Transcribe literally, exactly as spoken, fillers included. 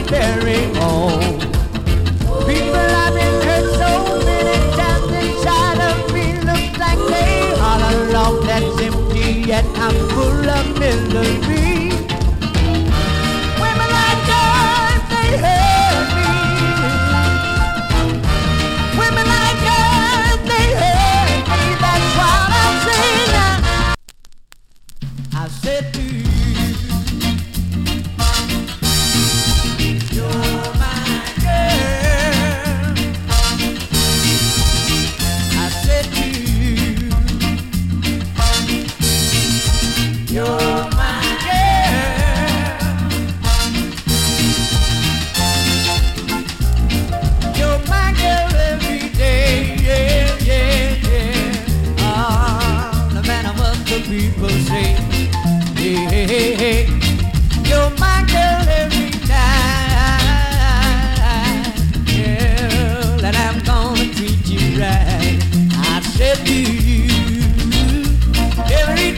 very own. People I've been hurt so many times inside of me look like they all along that's empty, yet I'm full of misery. Women like yours, they hurt me. Women like yours, they hurt me. That's what I'm saying now. I said to you, you're my girl. I said to you, you're my girl. You're my girl every day, yeah, yeah, yeah. Ah, no matter what the people say, hey, hey, hey, hey.